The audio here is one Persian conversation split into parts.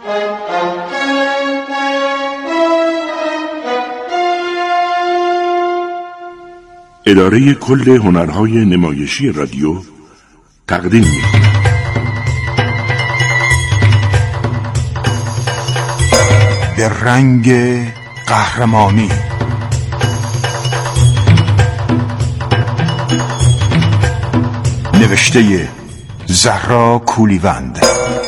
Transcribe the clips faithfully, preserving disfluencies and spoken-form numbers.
اداره کل هنرهای نمایشی رادیو تقدیم می‌کند. به رنگ قهرمانی نوشته زهرا کولیوند،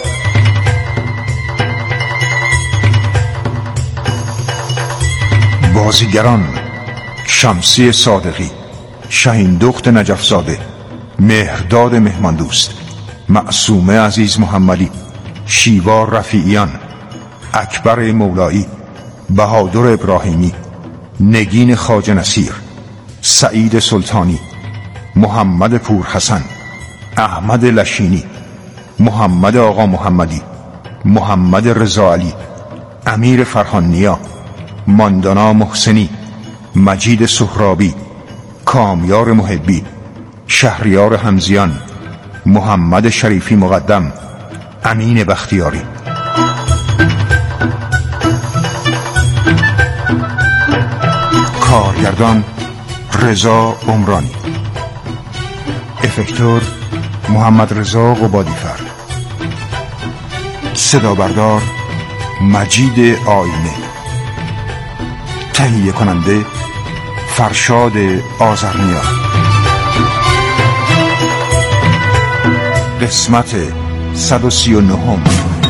بازیگران شمسی صادقی، شاهین دخت نجفزاده، مهرداد مهماندوست، معصومه عزیز محمدی، شیوا رفیعیان، اکبر مولایی، بهادر ابراهیمی، نگین خواجه نصیر، سعید سلطانی، محمد پورحسن، احمد لشینی، محمد آقا محمدی، محمد رضا علی، امیر فرهانیا، ماندانا محسنی، مجید سهرابی، کامیار محبی، شهریار حمزیان، محمد شریفی مقدم، امین بختیاری. کارگردان رضا عمرانی، افکتور محمد رضا قبادیفر، صدا بردار مجید آینه، تهیه کننده فرشاد آذرنیا. قسمت صد و سی و نهم.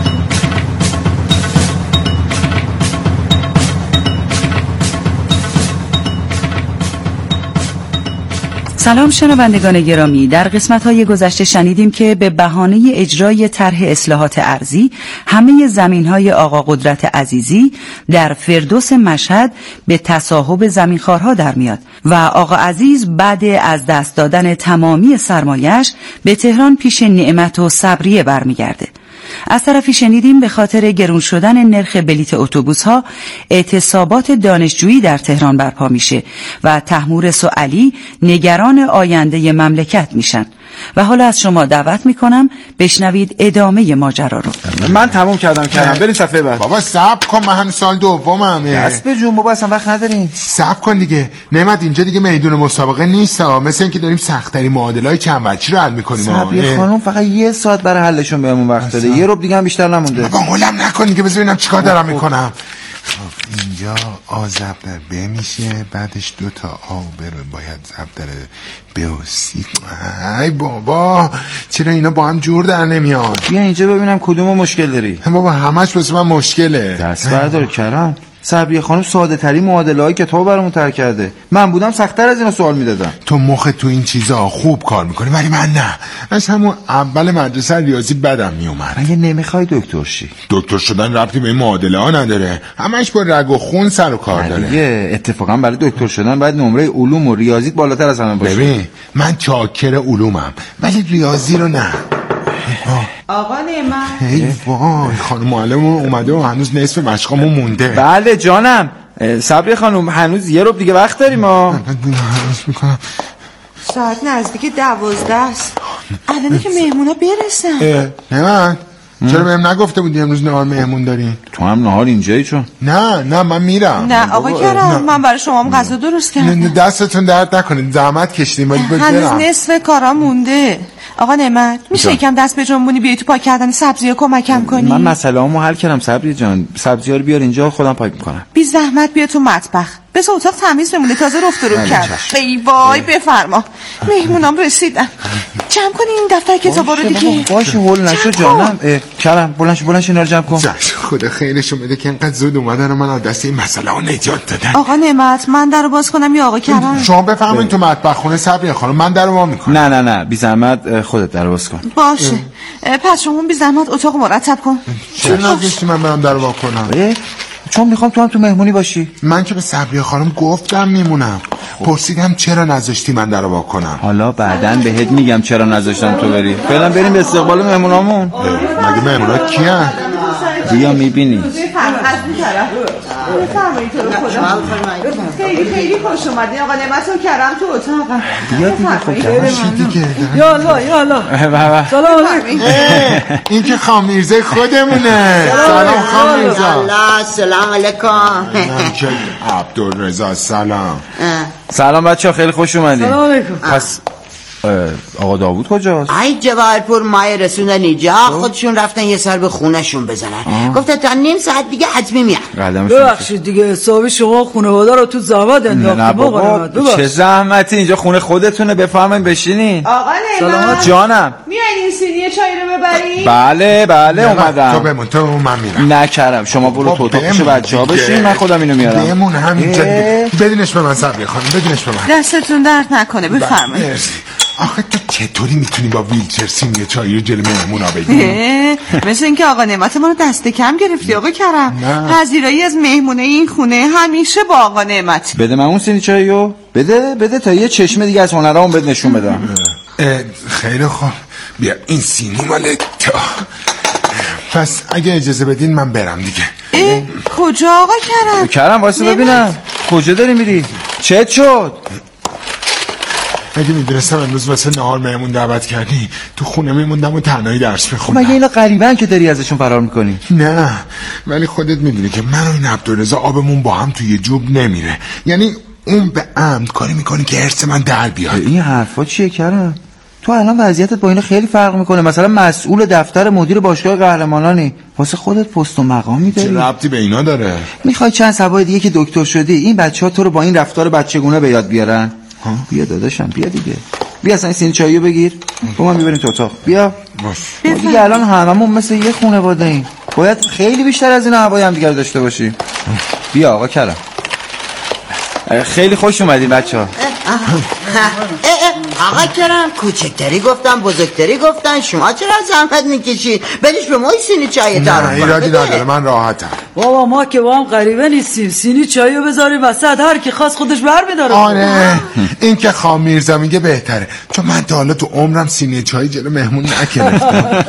سلام شنوندگان گرامی، در قسمت‌های گذشته شنیدیم که به بهانه اجرای طرح اصلاحات ارضی همه زمین‌های آقا قدرت عزیزی در فردوس مشهد به تصاحب زمینخوارها در میاد و آقا عزیز بعد از دست دادن تمامی سرمایه‌اش به تهران پیش نعمت و صبریه برمیگرده. از طرفی شنیدیم به خاطر گرون شدن نرخ بلیت اتوبوس‌ها اعتصابات دانشجویی در تهران برپا میشه و طهمورث و علی نگران آینده مملکت میشن و حالا از شما دعوت میکنم بشنوید ادامه ماجرا رو. من تموم کردم کردم بریم صفحه بعد. بابا صبر کن، من هم سال دومم. دست به جون بابا، اصلا وقت نداریم. صبر کن دیگه نعمت، اینجا دیگه میدون مسابقه نیست ها، مثل اینکه داریم سخت‌ترین معادلای چند وجهی رو حل می‌کنیم. صبری خانم فقط یه ساعت برای حلشون بهمون وقت داده، یه ربع دیگه هم بیشتر نمونده. بابا هولم نکن دیگه، بذار ببینم چیکار دارم میکنم. خب اینجا آ ضرب در ب میشه، بعدش دو تا آ بره باید ضرب در ب و سی. ای بابا چرا اینا با هم جور در نمیاد؟ بیا اینجا ببینم کدومو مشکل داری. بابا همش واسه من مشکله. دست بردار کرم. صبری خانم ساده ترین معادله های کتاب برامون تر کرده. من بودم سخت‌تر از اینا سوال میدادم. تو مخ تو این چیزا خوب کار میکنی ولی من نه. از همون اول مدرسه ریاضی بدم میومد. مگه نمیخوای دکتر شی؟ دکتر شدن ربطی به این معادله ها نداره، همش با رگ و خون سر و کار داره. دیگه اتفاقا برای دکتر شدن باید نمره علوم و ریاضیت بالاتر از همه باشه. ببین من چاکر علومم ولی ریاضی رو نه. آقا نعمت. ای وای خانم معلممون اومده و هنوز نصف مشقامون مونده. بله جانم. صبری خانم هنوز یه ربع دیگه وقت داریم ها. ساعت نزدیک دوازده است. الان که مهمونا برسن. نعمت چرا بهم نگفته بودی امروز نهار مهمون دارین؟ تو هم نهار اینجایی چون؟ نه نه من میرم. نه آقا کرم، من برای شما هم غذا درست کردم. دستتون درد نکنید، زحمت کشیدین ولی برم. هنوز نصف کارا مونده. آقا نعمت میشه یکم دست به جنبونی بیای تو پاک کردن سبزی‌ها کمکم کنی؟ من مسئله‌امو حل کردم صبری جان، سبزی‌ها رو بیار اینجا خودم پاک می‌کنم. بی زحمت بیا تو مطبخ. بس اتاق تمیز بمونه، تازه رفت رو کرد. ای وای بفرما. مهمونام رسیدن. جمع کنی این دفتر کتابا رو دیگه. باشه هول نشو جانم. کرم بلنش بلنش اینا رو جمع کن. خدا خیرشون بده که انقدر زود اومدن من از دست این مسئله ها نجات دادن. آقا نعمت من درو باز کنم یا آقا کرم؟ شما بفرمایید تو مطبخ خونه صبری خانم، من درو وا میکنم. نه نه نه بی زحمت خودت درو باز کن. باشه. پس شما بی زحمت اتاق مرتب کن. چرا نذاشتی من برم درو وا کنم؟ چون میخوام تو هم تو مهمونی باشی. من که به صبری خانم گفتم میمونم. پرسیدم چرا نذاشتی من درو وا کنم. حالا بعداً بهت میگم چرا نذاشتم تو بری. فعلا بریم به استقبال مهمونامون. مگه مهمونا کیان؟ بیا میبینی. بفرمایید تو تو رو خدا. خیلی خیلی خوش اومدین آقا نعمت و کرم تو اتاقم. بیا دیگه خب دیگه. یا الله یا الله. سلام علیکم. این که خان میرزا خودمونه. سلام خان میرزا. الله سلام علیکم. که عبدالرضا سلام. سلام بچه‌ها خیلی خوش اومدین. سلام علیکم. پس آقا داوود کجاست؟ ای جواهرپور مای رسوندن اینجا خودشون رفتن یه سر به خونهشون بزنن. گفتن تا نیم ساعت دیگه حتمی میان. ببخشید دیگه حسابی شما خانواده رو تو زحمت انداختید. نه بابا چه زحمتی، اینجا خونه خودتونه، بفرمایید بشینین. آقا سلامت جانم. میای این سینی چای رو ببری؟ بله بله اومدم. تو بمون تو من میرم. نکرم شما برو تو اتاق پیش بچه‌ها بشین، من خودم اینو میارم. بمون همینجا. بدینش به من صبری خانم، بدینش به من. دستتون درد نکنه بفرمایید. آخه تو چطوری میتونی با ویلچر سینی چایی رو جلو مهمونا بگیری؟ مثل اینکه آقا نعمت ما رو دست کم گرفتی آقا کرم. پذیرایی از مهمونه این خونه همیشه با آقا نعمت. بده من اون سینی چاییو بده بده تا یه چشمه دیگه از هنرامون بهت نشون بدم. خیلی خوب بیا این سینی مال تو. پس اگه اجازه بدین من برم دیگه. کجا آقا کرم؟ کرم واسه ببینم کجا داری میری؟ چت شد؟ اگه میدونستم امروز واسه نهار مهمون دعوت کردی تو خونه میموندم و تنهایی درس بخونم. مگه اینا غریبن که داری ازشون فرار میکنی؟ نه ولی خودت میدونی که من و این عبدالرضا آبمون با هم توی جوب نمیره. یعنی اون به عمد کاری میکنی که حرص من در بیاد. این حرفا چیه کرم؟ تو الان وضعیتت با اینا خیلی فرق میکنه. مثلا مسئول دفتر مدیر باشگاه قهرمانانی، واسه خودت پست و مقامی داری. چه ربطی به اینا داره؟ میخوای چند سبای دیگه که دکتر شدی این بچه‌ها تو رو با این رفتار بچگونه به یاد بیارن؟ ها بیا داداشم بیا دیگه. بیا اصلا این سین چاییو بگیر با من میبریم تو اتاق. بیا باش. ما دیگه الان هممون مثل یه خانواده ایم، باید خیلی بیشتر از این هوای هم دیگه داشته باشیم. بیا آقا کرم. خیلی خوش اومدین بچه‌ها. آقا کرم کوچکتری گفتن بزرگتری گفتن، شما چرا زحمت میکشید؟ بدیش به ما سینی چای تعارف کنم. نه ایرادی نداره من راحتم. بابا ما که با هم غریبه نیستیم، سینی چایو بذاریم وسط هر کی خواست خودش برمی‌داره. آره این که خان میرزا میگه بهتره، چون من تا حالا تو عمرم سینی چای جلو مهمون نکردم.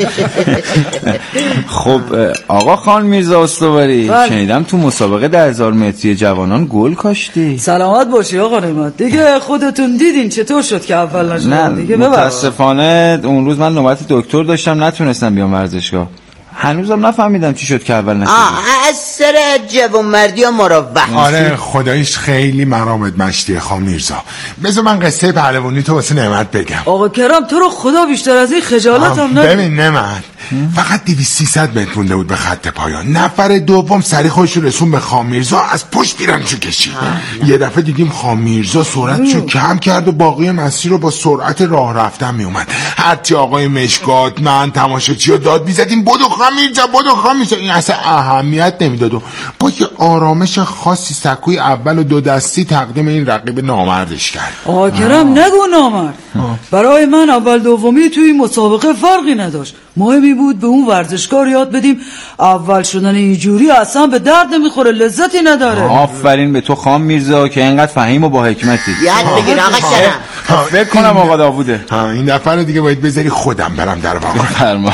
خب آقا خان میرزا استواری شنیدم تو مسابقه ده هزار متری جوانان گل کاشتی. سلامت باشی آقا نعمت. دیگه خودتون دیدین چطور شد که اول نشدم دیگه. متاسفانه اون روز من نوبت دکتر داشتم نتونستم بیام ورزشگاه. هنوزم نفهمیدم چی شد که اول نشدم. از سر جوانمردی و مروت. آره خداییش خیلی مرامت مشتی خان میرزا. بذار من قصه پهلوانی تو واسه نعمت بگم. آقا کرم تو رو خدا بیشتر از این خجالتم نگیر. ببین نعمت فقط دویست سیصد متر مونده بود به خط پایان. نفر دوم سری خودش رو رسون به خان میرزا، از پشت پیرنشو کشید. یه دفعه دیدیم خان میرزا سرعتشو کم کرد و باقی مسیر رو با سرعت راه رفتن میومد. حتی آقای مشکات من تماشاچی‌ها داد می‌زدیم بدو خان میرزا بدو خان میرزا. این اصلا اهمیت نمیداد و با یه آرامش خاصی سکوی اول و دو دستی تقدیم این رقیب نامردش کرد. آقا کرم نگو نامرد. برای من اول دومی توی این مسابقه فرقی نداشت. مهمی بود به اون ورزشکار یاد بدیم اول شدن اینجوری اصلا به درد نمیخوره، لذتی نداره. آفرین به تو خان میرزا که اینقدر فهیم و با حکمتی. یاد بگیر آقا کرم. فکر کنم آقا داووده. ها این دفعه رو دیگه باید بذاری خودم برم در واقع. فرما.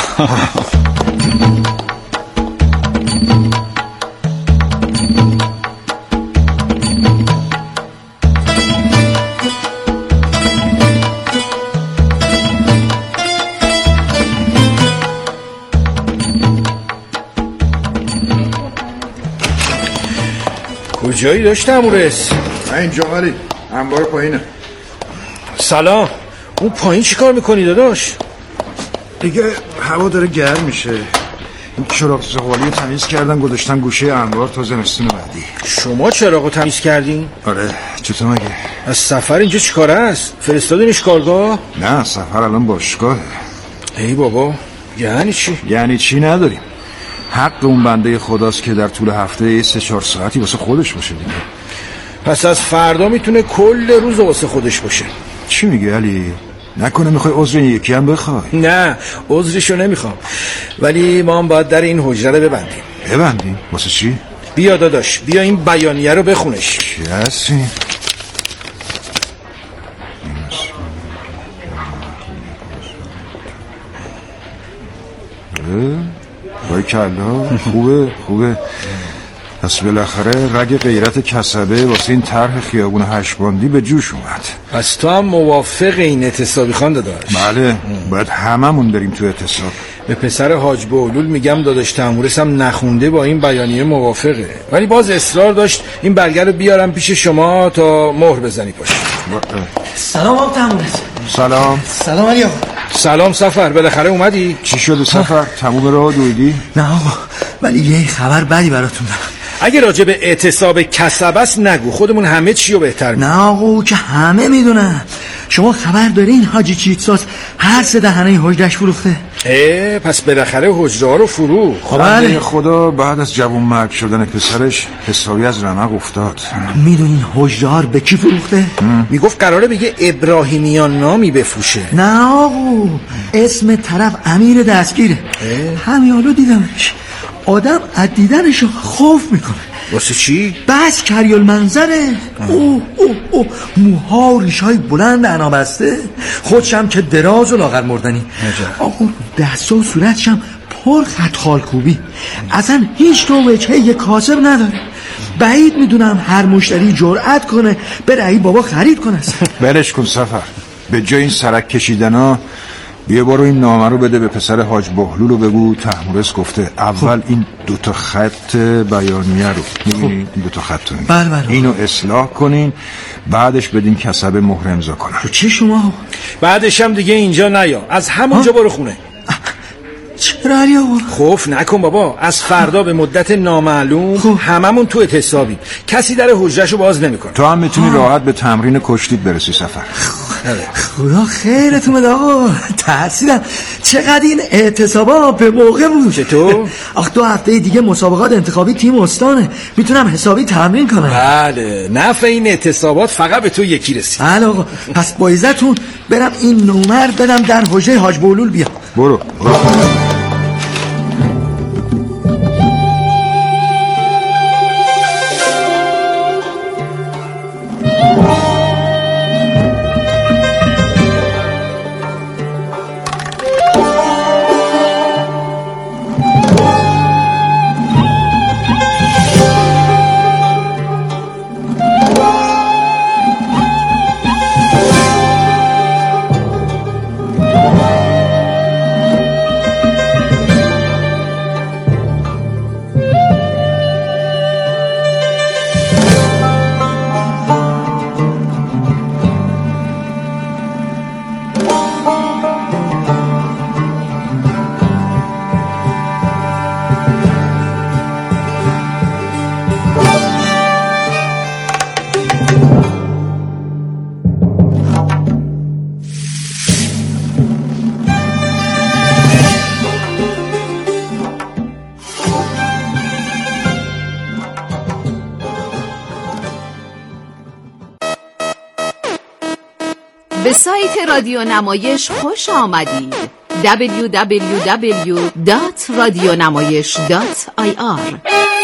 کجایی داشتم اورس؟ اینجا ولی انبار پایینه. سلام. اون پایین چی کار میکنی داداش؟ دیگه هوا داره گرم میشه، این چراغ زغالی تمیز کردن گذاشتم گوشه انبار تا زمستون بعدی. شما چراغو تمیز کردین؟ آره چطور مگه؟ از سفر اینجا چی کاره است؟ فرستادینش کارگاه؟ نه سفر الان باشگاهه. ای بابا یعنی چی؟ یعنی چی نداریم، حق اون بنده خداست که در طول هفته سه چهار ساعتی واسه خودش باشه دیگه. پس از فردا میتونه کل روز واسه خودش باشه. چی میگه علی؟ نکنه میخوای عذر این یکی هم بخوای؟ نه عذرشو نمیخوام، ولی ما هم باید در این حجره رو ببندیم. ببندیم؟ واسه چی؟ بیا داداش بیا این بیانیه رو بخونش. چی هستی؟ بای کلا خوبه خوبه. پس بالاخره رگ غیرت کسبه واسه این طرح خیابون هشت‌باندی به جوش اومد. پس تو هم موافق این اعتصابی خان داداش؟ بله، باید هممون بریم تو اعتصاب. به پسر حاج بهلول میگم داداش تمورس هم نخونده با این بیانیه موافقه، ولی باز اصرار داشت این برگه رو بیارم پیش شما تا مهر بزنی پاش. سلام آقا تمورس. سلام. سلام علی آقا. سلام سفر، بالاخره اومدی؟ چی شده سفر؟ تموم راه دویدی؟ نه آقا، ولی یه خبر بدی براتون دارم. اگه راجع به اعتصاب کسب است نگو، خودمون همه چی رو بهتر میدونیم. نه آقا که همه میدونن. شما خبر دارین حاجی چیتساس هر سه دهنه حجرش فروخته؟ اه پس بالاخره حجره ها رو فروخت. بله خدا بعد از جوان مرگ شدن پسرش حسابی از رمق افتاد. میدونین حجره ها رو به کی فروخته؟ میگفت قراره بگه ابراهیمیان نامی بفروشه. نه آقا، اسم طرف امیر دستگیره. همین حالا دیدمش، آدم از دیدنش خوف میکنه. واسه چی؟ بس کریال منظره. اوه اوه اوه موها ریشای بلند انا بسته، خودشم که دراز و لاغر مردنی. آقا دست و صورتشم پر خط خالکوبی، اصلا هیچ تو وجهه یه کاسب نداره. بعید میدونم هر مشتری جرأت کنه بره ای بابا خرید کنه. بلش کن سفر، به جای این سرک کشیدن ها بیا برو این نامه رو بده به پسر حاج بهلول و بگو تحمورس گفته اول این دوتا خط بیانیه رو میبینی این دوتا خط رو بله بله اینو اصلاح کنین، بعدش بدین کسب مهر امضا کنن. چی شما؟ بعدش هم دیگه اینجا نیا، از همونجا برو خونه. چرا علی آقا؟ خوف نکن بابا، از فردا به مدت نامعلوم خوب. هممون تو اعتصابی، کسی در حجرشو باز نمیکنه. تو هم میتونی راحت به تمرین کشتیت برسی سفر. خدا خیرتون بده آقا، تحصیلم چقدر این اعتصابا به موقع بود. چطور؟ آخ دو هفته دیگه مسابقات انتخابی تیم استانه، میتونم حسابی تمرین کنم. بله، نفع این اعتصابات فقط به تو یکی رسید. بله آقا، پس با عزتون برم این نمر بدم در حجره حاج بهلول بیام. برو برو به سایت رادیو نمایش خوش آمدید. دبلیو دبلیو دبلیو دات رادیونمایش دات آی آر.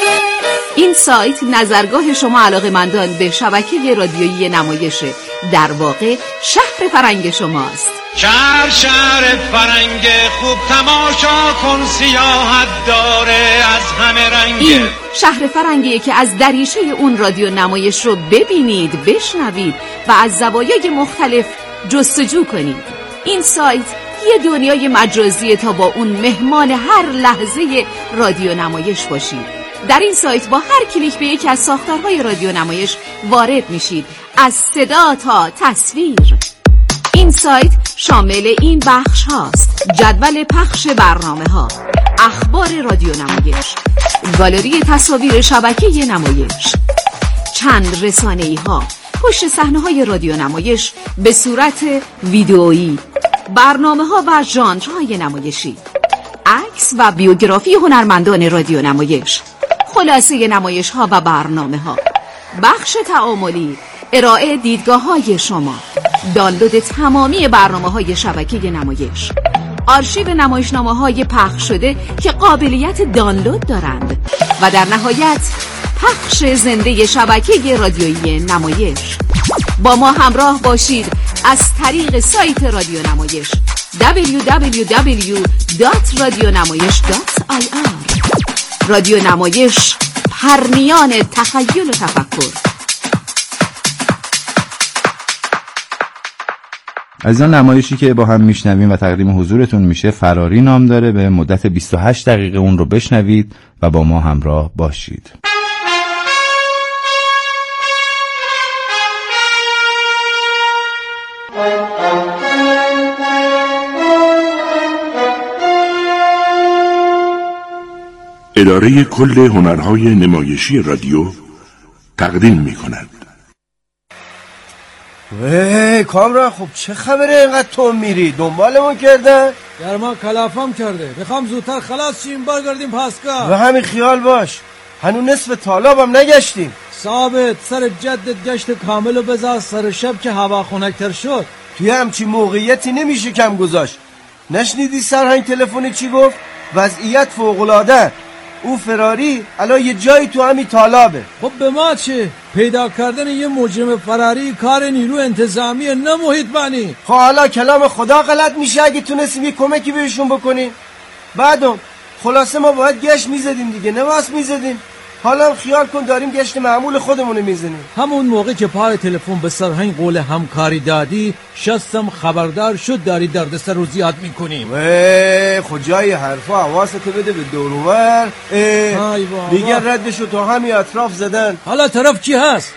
این سایت نظرگاه شما علاقه‌مندان به شبکه رادیویی نمایشه، در واقع شهر فرنگ شماست. شهر شهر فرنگ خوب تماشا کن، سیاحت داره از همه رنگ. این شهر فرنگیه که از دریچه اون رادیو نمایش رو ببینید، بشنوید و از زوایای مختلف جستجو کنید. این سایت یه دنیای مجازیه تا با اون مهمان هر لحظه رادیو نمایش باشید. در این سایت با هر کلیک به یکی از ساختارهای رادیو نمایش وارد میشید، از صدا تا تصویر. این سایت شامل این بخش هاست: جدول پخش برنامه ها، اخبار رادیو نمایش، گالری تصاویر شبکه نمایش، چند رسانه‌ای ها، پشت صحنه های رادیو نمایش به صورت ویدئویی، برنامه ها و ژانرهای نمایشی، عکس و بیوگرافی هنرمندان رادیو نمایش، خلاصه نمایش ها و برنامه ها، بخش تعاملی، ارائه دیدگاه های شما، دانلود تمامی برنامه های شبکه نمایش، آرشیو نمایشنامه های پخش شده که قابلیت دانلود دارند و در نهایت پخش زنده شبکه رادیویی نمایش. با ما همراه باشید از طریق سایت رادیو نمایش دبلیو دبلیو دبلیو دات رادیونمایش دات آی آر. رادیو نمایش، پرنیان تخیل و تفکر. عزیزان، نمایشی که با هم میشنویم و تقدیم حضورتون میشه فراری نام داره. به مدت بیست و هشت دقیقه اون رو بشنوید و با ما همراه باشید. اداره کل هنرهای نمایشی رادیو تقدیم می کند. وی کامران، خب چه خبره اینقدر تو میری؟ دنبالمون کردن؟ گرما کلافم کرده، میخوام زودتر خلاص شیم برگردیم پاسگاه. و همین خیال باش، هنو نصف طالابم نگشتیم. ثابت سر جدت گشت کاملو بذار سر شب که هوا خنک‌تر شد. توی همچی موقعیتی نمیشه کم گذاشت. نشنیدی سرهنگ تلفنی چی گفت؟ وضعیت فوق‌العاده. او فراری الان یه جایی تو همین طالابه. خب به ما چه؟ پیدا کردن یه مجرم فراری کار نیرو انتظامی نه محیط بانی. خب حالا کلام خدا غلط میشه اگه تونستیم یه کمکی بهشون بکنیم. بعدم خلاصه ما باید گشت میزدیم دیگه، نواس میزدیم. حالا هم خیال کن داریم گشت معمول خودمونو میزنیم. همون موقع که پای تلفن به سرهنگ قول همکاری دادی شستم خبردار شد داری دردسر رو زیاد میکنیم. وی خود جای حرفا حواستو بده به دورور. میگن ردشو تا همین اطراف زدن. حالا طرف کی هست؟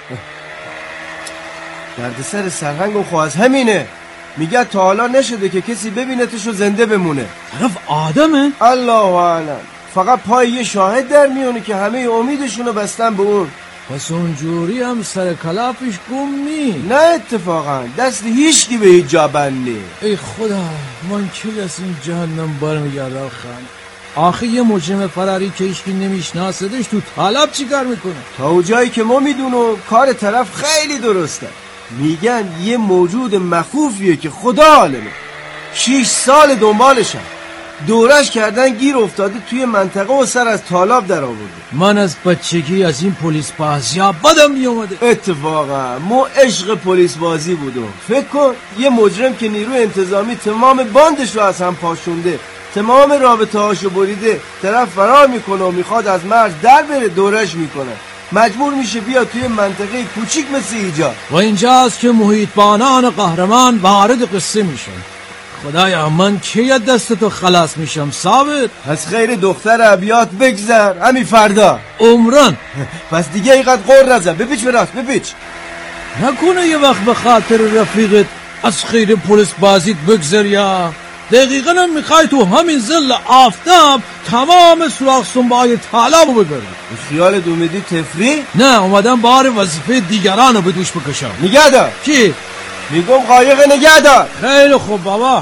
دردسر سرهنگ خو از همینه. میگه تا حالا نشده که کسی ببینتشو زنده بمونه. طرف آدمه؟ الله اعلم. فقط پای یه شاهد در میونه که همه امیدشونو بستن به اون. پس اونجوری هم سر کلافش گم نی؟ نه اتفاقا دست هیچکی به هیچ جا بندی. ای خدا من کی از این جهنم برمیگرده خان. آخه یه مجرم فراری که هیچکی نمیشناسدش تو طالب چی کار میکنه؟ تا اون جایی که ما میدونم کار طرف خیلی درسته. میگن یه موجود مخوفیه که خدا عالمه. شیش سال دنبالشم. دورش کردن گیر افتاده توی منطقه و سر از طالاب در آورده. من از بچگی از این پلیس بازی ها بدم می اومده. اتفاقا ما عشق پلیس بازی بودم. فکر کن یه مجرم که نیروی انتظامی تمام باندش رو از هم پاشونده، تمام رابطه هاشو بریده، طرف فرار میکنه و میخواد از مرز در بره، دورش میکنه، مجبور میشه بیاد توی منطقه کوچیک مثل اینجا. و اینجاست که محیطبانان قهرمان وارد قصه میشن. خدایا من کی دستتو خلاص میشم ثابت؟ از خیر دختر ابیات بگذر همین فردا عمران. پس دیگه اینقدر قر نزن، بپیچ به راست بپیچ. نکنه یه وقت به خاطر رفیقت از خیر پلیس بازیت بگذر یا دقیقا هم میخوای تو همین ظل آفتاب تمام سوراخ سنبای طالبو ببری. خیال دومیدی تفری؟ نه اومدم بار وظیفه دیگرانو به دوش بکشم. نگه دار. کی؟ میگم قایق نگه دار. خیلی خوب بابا.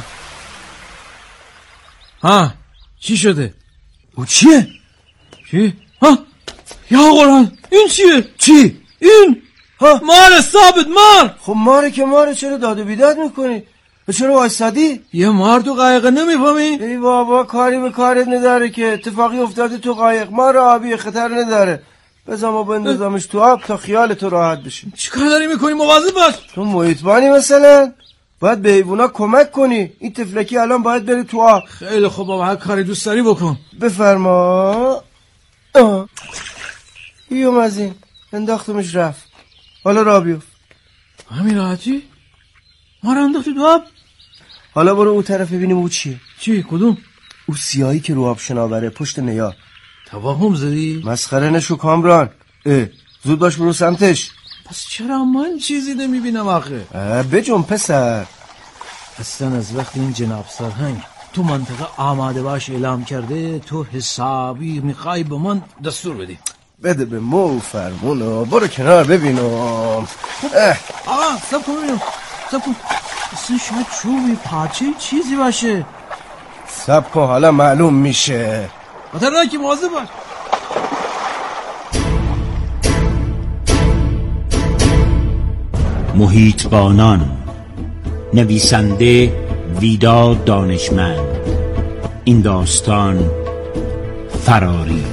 ها چی شده؟ او چیه؟ چی؟ ها یا قرآن این چیه؟ چی؟ این ها مار ثابت مار. خب ماره که ماره، چرا داد و بیداد میکنی؟ و چرا وایسادی؟ یه مار تو قایق نمیفهمی؟ ای بابا کاری به کارت نداره که، اتفاقی افتاده تو قایق، مار آبی خطر نداره. بذار ما بندازمش تو آب تا خیال تو راحت بشه. چیکار داری میکنی؟ مواظب باش. تو محیطبانی مثلا باید به حیوونا کمک کنی. این تفلکی الان باید بره تو آب. خیلی خوب بابا، هر کاری دوست داری بکن. بفرما. آه. ایوم از این انداختمش رفت. حالا را بیفت. همین راحتی؟ ما رو انداختی تو آب؟ حالا برو اون طرف ببینیم او چیه. چی؟ کدوم؟ او سیاهی که رو آب شناوره پشت نیا. توهم زدی؟ مسخره نشو کامران. اه زود باش برو سمتش. پس چرا من چیزی نمیبینم آخه؟ بجون پسر. اصلا از وقت این جناب سرهنگ تو منطقه آماده باش اعلام کرده تو حسابی میخوای به من دستور بدی. بده به مو فرمونو. برو کنار ببینم. آقا سب کن ببینم. سب کن. اصلا شاید چوبی پارچه چیزی باشه. سب کن حالا معلوم میشه. خطرناکی که مواظب باش. محیطبانان، نویسنده ویداد دانشمند. این داستان فراری.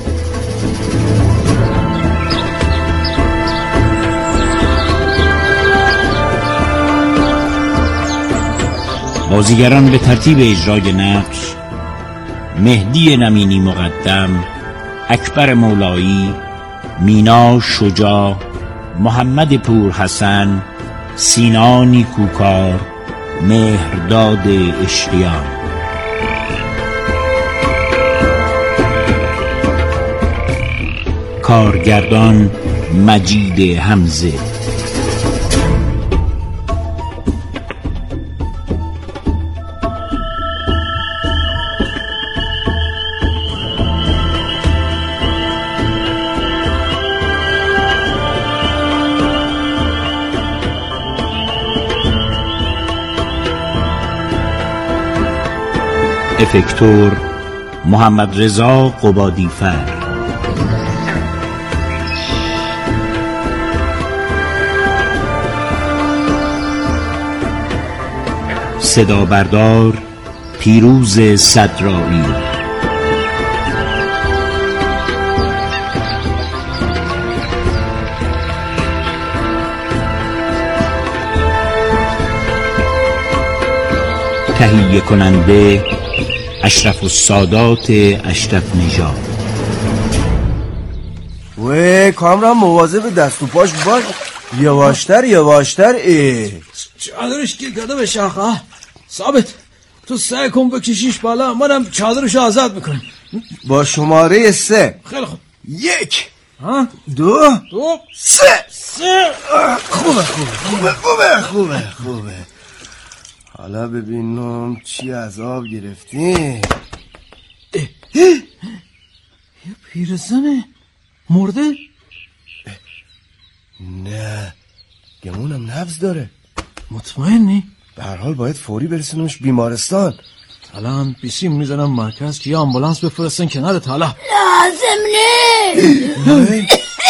بازیگران به ترتیب اجرای نقش: مهدی نمینی مقدم، اکبر مولایی، مینا شجاع، محمد پور حسن، سینا نیکوکار، مهرداد اشقیان. کارگردان مجید حمزه. افکتور محمد رضا قبادیفر. صدا بردار پیروز صدرایی. تهیه کننده اشرف السادات اشرف نژاد. وی کامران مواظب دست و پاش باش، یواشتر یواشتر. ای چادرش گیر کرده به شاخه. ثابت تو سعی کن بکشیش بالا، منم چادرش آزاد میکنم. با شماره سه. خیلی خوب. یک ها؟ دو دو سه سه. خوبه خوبه خوبه خوبه خوبه خوبه. حالا ببینم چی عذاب گرفتی. یه پیرزنه مرده؟ نه گمونم نبض داره. مطمئنی؟ به هر حال باید فوری برسونمش بیمارستان. الان بیسیم میزنم مرکز که یه آمبولانس بفرستن کنار تالا. لازم نه.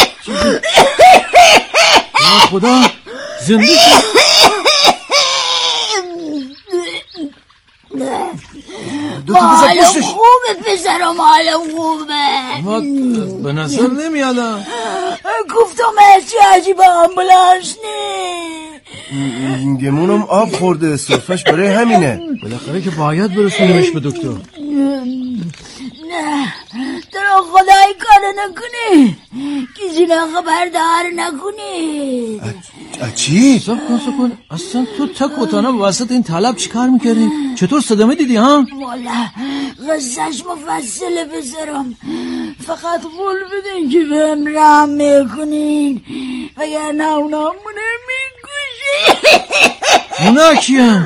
خدا زنده شد. حالا خوبه پسرم، حالا خوبه. ما به نظر نمیادم. گفتم هرچی عجیبه آمبولانس نه. گمونم آب خورده، صرفش برای همینه. بالاخره که باید برسونیمش به دکتر. نه تو خدای کار نکنه، کسی نه خبردار نکنه. چی؟ سب کن سب کن. اصلا تو تک و تنها وسط این طلب چی کار میکردی؟ چطور صدمه دیدی ها؟ والا قصهش مفصله بذارم، فقط قول بدین که بهم رحم میکنین وگرنه اونا مونه میکشین. اونا کیم؟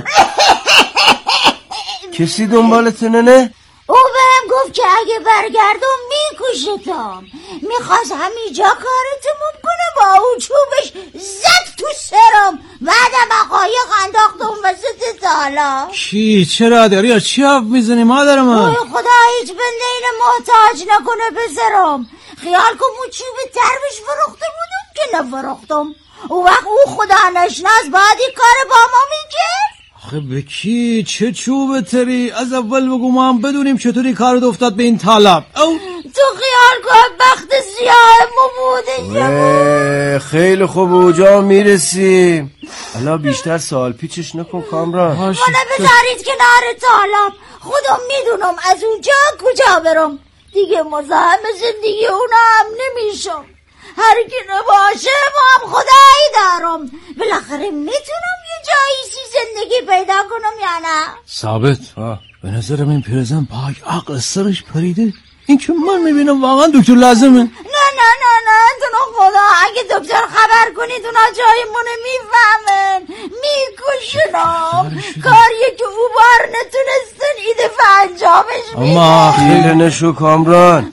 کسی دنبالتونه نه؟ او بهم گفت که اگه برگردم میکشتم، میخواست همینجا کارتمون کنه، با او چوبش زد تو سرم، بعدم با قایق انداختم وسط تالا. چی؟ چرا داری یا چی حرف میزنی مادر من؟ اوی خدا هیچ بنده اینه محتاج نکنه بذارم. خیال کن اون چوب تربش فروخته بودم که نفروختم. او وقت او خدا نشناس باید این کار با ما میکرد. آخه به کی؟ چه چوب تری؟ از اول بگو ما هم بدونیم چطوری کارت افتاد به این طلب. او تو خیال کن بخت سیاه ما بوده. خیلی خوب اوجا میرسیم. حالا بیشتر سوال پیچش نکن کامران. منو بذارید کنار طالب، خودم میدونم از اونجا کجا برم. دیگه مزاحم زندگی اونا هم نمیشم. هر کی نباشه ما هم خدایی دارم، بالاخره میتونم یه جایی سی زندگی پیدا کنم یا نه؟ ثابت به نظرم این پیرزن پاک عقل سرش پریده. این که من میبینم واقعا دکتر لازمه. نه نه نه نه تو خدا اگه دکتر خبر کنید اونا جایمونه میفهمن میکشنم. کاریه که او بار نتونستن این دفعه انجامش میدن. اما خیلی نشو کامران.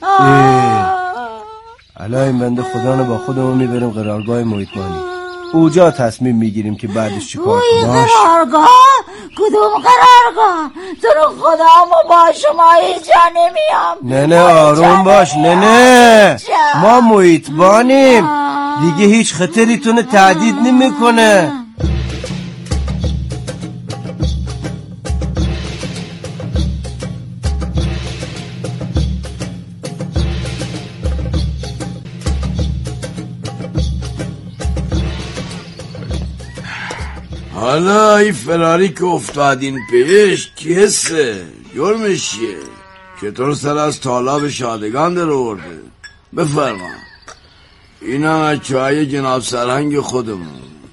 الان این بنده خدا رو با خودمون میبریم قرارگاه محیطبانی، اوجا تصمیم میگیریم که بعدش چی کار کنیم. قرارگاه؟ کدوم قرارگاه؟ تو رو خدا ما با شما اینجا نمیام. نه نه آروم باش. نه نه ما محیطبانیم دیگه، هیچ خطری تونه تهدید نمیکنه. حالا این فراری که افتادین پیش کیسه؟ جرمش چیه؟ چطور سر از تالاب شادگان در آورده؟ بفرما. اینا چای جناب سرهنگ خودمون.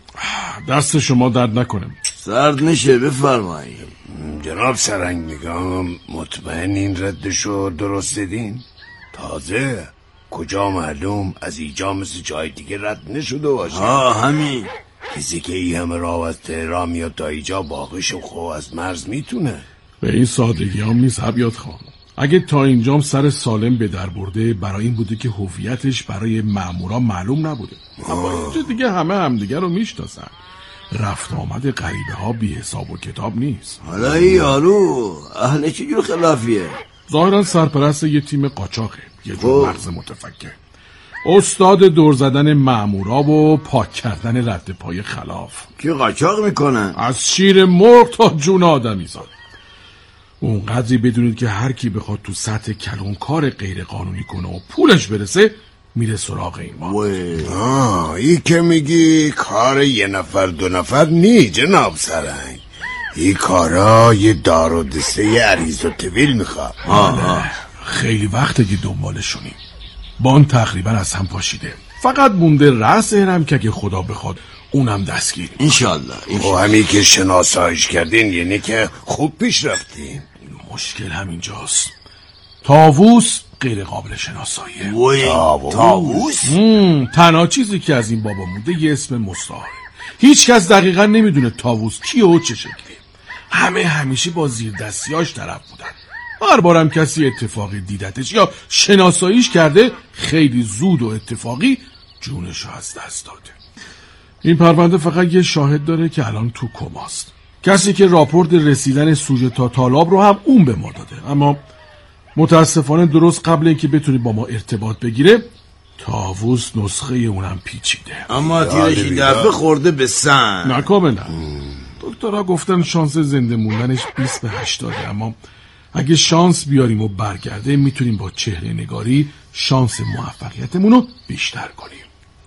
دست شما درد نکنه. سرد نشه بفرمایید. جناب سرهنگ میگم مطمئن این ردشو درست دیدین؟ تازه کجا معلوم از اینجا مثل جای دیگه رد نشده باشه. ها همین. کسی که ای همه راه از تهران میاد تا اینجا باقیش خو از مرز میتونه. به این سادگی هم نیست حبیات خان. اگه تا اینجام سر سالم به در برده برای این بوده که هویتش برای مأمورا معلوم نبوده. اما اینجا دیگه همه همدیگه رو میشناسن. رفت آمد غریبه ها بی حساب و کتاب نیست. حالا این یارو اهل چجور خلافیه؟ ظاهرا سرپرست یه تیم قاچاقه، یه جور مغز متفکر، استاد دور زدن مأمورا و پاک کردن رد پای خلاف. کی قاچاق میکنن؟ از شیر مرغ تا جون آدمی زاد. اون قدری بدونید که هر کی بخواد تو سطح کلون کار غیر قانونی کنه و پولش برسه میره سراغ این ما. آه ای که میگی کار یه نفر دو نفر نی جناب سرهنگ. این کارا یه دار و دسته عریض و طویل میخواد. خیلی وقته که دنبالشونیم. بان تقریبا از هم پاشیده، فقط مونده رأس هرم که اگه خدا بخواد اونم دستگیر انشالله. و همین که شناساییش کردین یعنی که خوب پیش رفتین. مشکل همینجاست. طاووس غیر قابل شناساییه. طاووس؟ تنها چیزی که از این بابا مونده یه اسم مستعاره. هیچ کس دقیقا نمیدونه طاووس کیه و چه شکلی. همه همیشه با زیر دستیاش طرف بودن. هر بارم کسی اتفاقی دیدتش یا شناساییش کرده خیلی زود و اتفاقی جونشو از دست داده. این پرونده فقط یه شاهد داره که الان تو کماست. کسی که راپورت رسیدن سوژه تا تالاب رو هم اون به ما داده، اما متاسفانه درست قبل اینکه بتونی با ما ارتباط بگیره طاووس نسخه اونم پیچیده. اما تیرش این دفعه خورده به سن. نه کاملا. دکترها گفتن شانس زنده موندنش بیست به هشتاده، اما اگه شانس بیاریم و برگرده میتونیم با چهره نگاری شانس موفقیتمون رو بیشتر کنیم.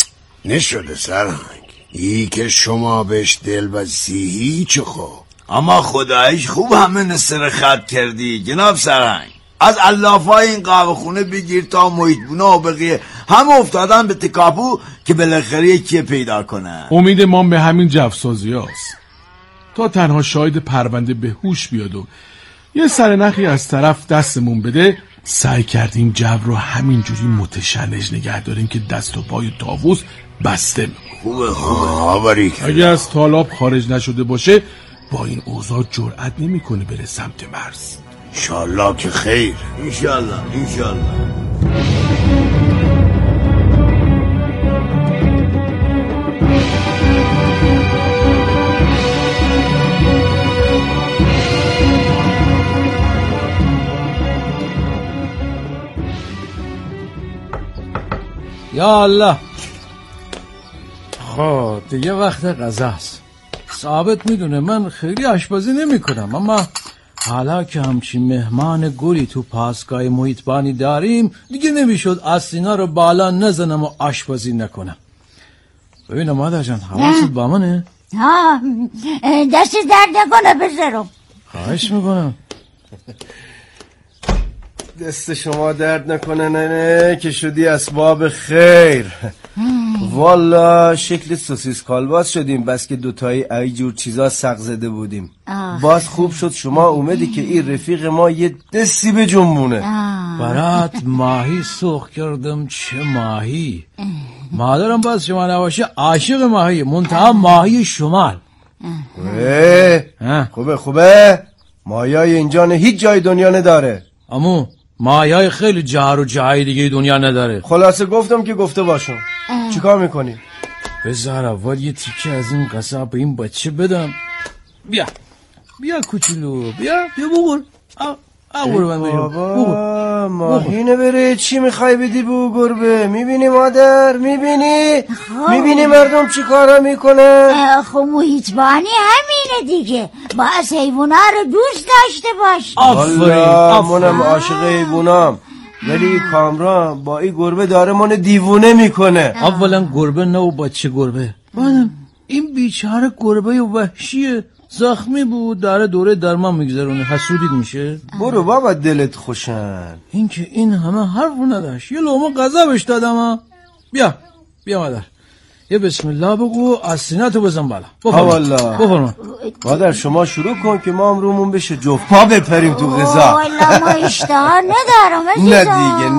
نشده سرهنگ ای که شما بهش دل بستی هیچ خوب. اما خدایش خوب همه نصر خط کردی جناب سرهنگ. از علافای این قهوه خونه بگیر تا محیط بونه و بقیه همه افتادن به تکاپو که بالاخره یکی پیدا کنن. امید ما به همین جوسازی هست. تا تنها شاید پرونده به هوش بیاد و یه سرنخی از طرف دستمون بده، سعی کردیم جو رو همینجوری متشنج نگه داریم که دست و پای طاووس بسته خوبه خوبه. اگه از تالاب خارج نشده باشه با این اوضاع جرأت نمیکنه بره سمت مرز. انشالله که خیر. انشالله انشالله. یا الله. خب دیگه وقت غذاست. ثابت میدونه من خیلی آشپزی نمی کنم، اما حالا که همچین مهمان گلی تو پاسگاه محیطبانی داریم دیگه نمیشد آستینا رو بالا نزنم و آشپزی نکنم. ببینم مادر جان حواست با منه؟ ها دست درد نکنه بذارم. خواهش میکنم. دست شما درد نکنه ننه که شدی اسباب خیر. والا شکل سوسیس کالباس شدیم بس که دوتایی ای جور چیزا سق زده بودیم. آه. باز خوب شد شما اومدی که این رفیق ما یه دستی به جنبونه. برات ماهی سرخ کردم. چه ماهی؟ مادرم باز شما نباشه عاشق ماهی، منتها ماهی شمال. خوبه خوبه. ماهیای اینجا نه هیچ جای دنیا نداره. امو ماهیای خیلی جهر و جای دیگه دنیا نداره. خلاصه گفتم که گفته باشم. چیکار میکنی؟ بذار اول یه تیکه از این قصاب به این بچه بدم. بیا بیا کوچولو بیا بیا بگور. بابا ماهی نبره چی میخوای بدی به گربه؟ میبینی مادر؟ میبینی؟ میبینی مردم چی کارا میکنه؟ خب محیطبانی همینه دیگه، باید حیوونا رو دوست داشته باش. آفرین منم عاشق حیوونام، ولی کامران با این گربه داره من دیوونه میکنه. اولا گربه نه و بچه گربه، بعدم این بیچاره گربه وحشیه، زخمی بود داره دوره درمان میگذرونه، حسودید میشه؟ برو بابا دلت خوشن. این که این همه حرف نداشت، یه لقمه غذا بهش دادم. بیا بیا مادر یه بسم الله بگو از سینه‌تو بزن بالا. ها والله بفرما. مادر شما شروع کن که ما هم رومون بشه جفت پا بپریم تو غذا. والا ما اشتها ندارم نه دیگه